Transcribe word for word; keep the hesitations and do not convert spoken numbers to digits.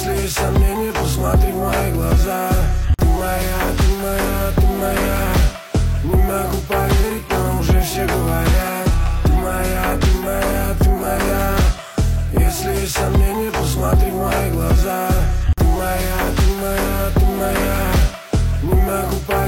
Если есть сомнения, посмотри в мои глаза. Ты моя, ты моя, ты моя. Не могу поверить, но уже все говорят. Ты моя, ты моя, ты моя. Если есть сомнения, посмотри в мои глаза. Ты моя, ты моя, ты моя. Не могу поверить.